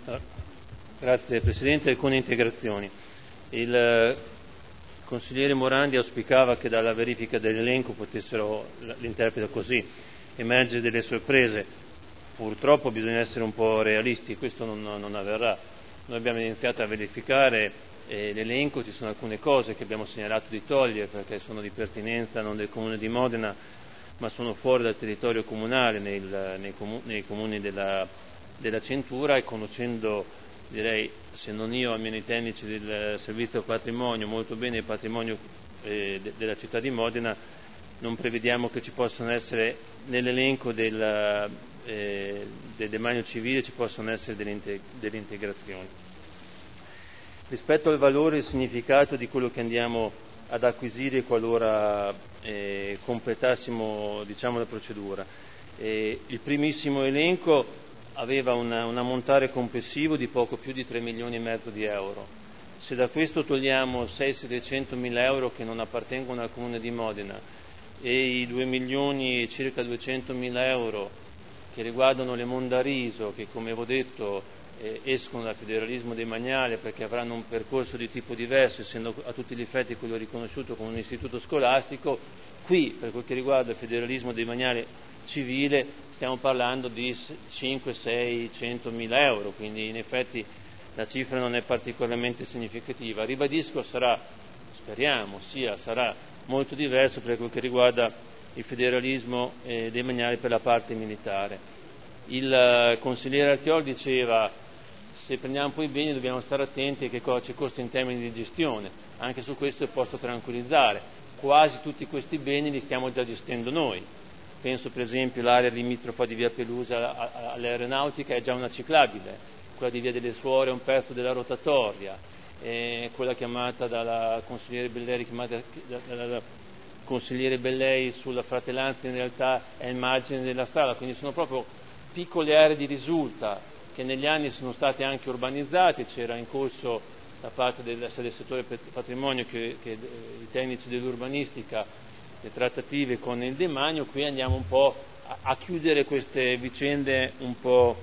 Grazie Presidente. Alcune integrazioni. Il consigliere Morandi auspicava che dalla verifica dell'elenco potessero, l'interpreto così, emergere delle sorprese. Purtroppo bisogna essere un po' realisti, questo non avverrà. Noi abbiamo iniziato a verificare l'elenco, ci sono alcune cose che abbiamo segnalato di togliere perché sono di pertinenza non del Comune di Modena, ma sono fuori dal territorio comunale, nei comuni della cintura, e conoscendo, direi, se non io, almeno i tecnici del servizio patrimonio, molto bene il patrimonio della città di Modena, non prevediamo che ci possano essere nell'elenco del demanio civile ci possono essere delle integrazioni. Rispetto al valore e il significato di quello che andiamo ad acquisire qualora completassimo, diciamo, la procedura, il primissimo elenco aveva un ammontare complessivo di poco più di 3 milioni e mezzo di euro. Se da questo togliamo 600-700 mila euro che non appartengono al Comune di Modena e i 2 milioni e circa 200 mila euro che riguardano le Mondariso, che come avevo detto escono dal federalismo demaniale perché avranno un percorso di tipo diverso, essendo a tutti gli effetti quello riconosciuto come un istituto scolastico, qui per quel che riguarda il federalismo demaniale civile stiamo parlando di 5-600 mila euro, quindi in effetti la cifra non è particolarmente significativa. Ribadisco, speriamo sarà molto diverso per quel che riguarda il federalismo demaniale per la parte militare. Il consigliere Artiol diceva: se prendiamo poi i beni dobbiamo stare attenti a che cosa ci costa in termini di gestione. Anche su questo posso tranquillizzare, quasi tutti questi beni li stiamo già gestendo noi. Penso per esempio all'area limitrofa di via Pelusa all'aeronautica è già una ciclabile, quella di via delle Suore è un pezzo della rotatoria, quella chiamata dalla consigliere Bellei sulla Fratellanza in realtà è il margine della strada, quindi sono proprio piccole aree di risulta che negli anni sono state anche urbanizzate. C'era in corso da parte del settore patrimonio che i tecnici dell'urbanistica le trattative con il demanio. Qui andiamo un po' a chiudere queste vicende un po'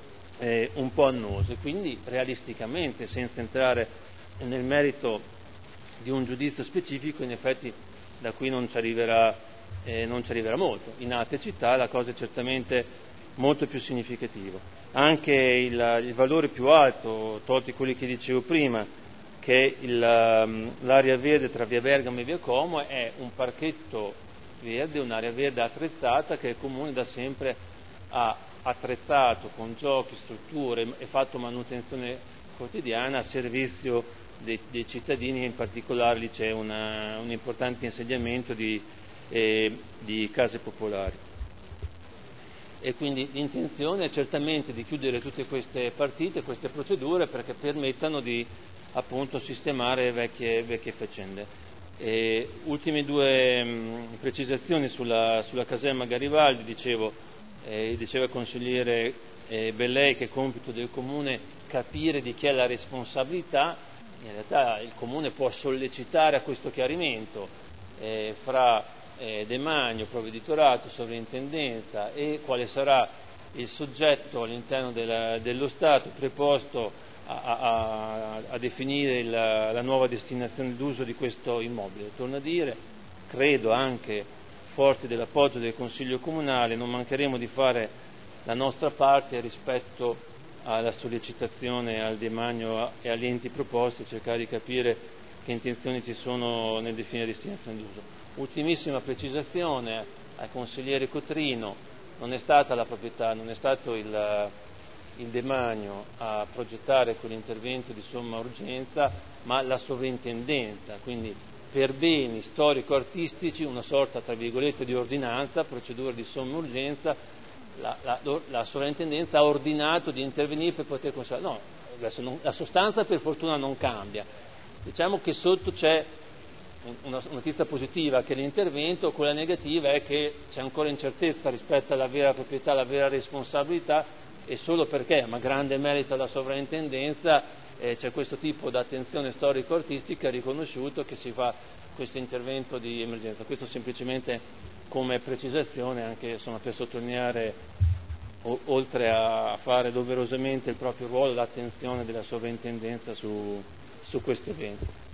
annose, quindi realisticamente, senza entrare nel merito di un giudizio specifico, in effetti da qui non ci arriverà molto. In altre città la cosa è certamente molto più significativa. Anche il valore più alto, tolti quelli che dicevo prima, che l'area verde tra via Bergamo e via Como, è un parchetto verde, un'area verde attrezzata che il Comune da sempre ha attrezzato con giochi, strutture e fatto manutenzione quotidiana a servizio dei cittadini, e in particolare lì c'è un importante insediamento di case popolari. E quindi l'intenzione è certamente di chiudere tutte queste partite, queste procedure, perché permettano di appunto sistemare vecchie faccende. Ultime due precisazioni sulla caserma Garibaldi. Diceva il consigliere Bellei che è compito del Comune capire di chi è la responsabilità. In realtà il Comune può sollecitare a questo chiarimento fra demanio, provveditorato, sovrintendenza, e quale sarà il soggetto all'interno dello Stato preposto a definire la nuova destinazione d'uso di questo immobile. Torno a dire, credo anche forti dell'appoggio del Consiglio Comunale, non mancheremo di fare la nostra parte rispetto alla sollecitazione al demanio e agli enti proposti, cercare di capire che intenzioni ci sono nel definire destinazione d'uso. Ultimissima precisazione al consigliere Cotrino: non è stata la proprietà, non è stato il demanio a progettare quell'intervento di somma urgenza, ma la sovrintendenza, quindi per beni storico-artistici una sorta, tra virgolette, di ordinanza, procedura di somma urgenza. La sovrintendenza ha ordinato di intervenire per poter conservare. No, la sostanza per fortuna non cambia. Diciamo che sotto c'è una notizia positiva, che l'intervento, quella negativa è che c'è ancora incertezza rispetto alla vera proprietà, alla vera responsabilità, e solo perché, ma grande merito alla sovrintendenza, c'è questo tipo di attenzione storico-artistica riconosciuto che si fa questo intervento di emergenza. Questo semplicemente come precisazione, anche per sottolineare oltre a fare doverosamente il proprio ruolo, l'attenzione della sovrintendenza su questo evento.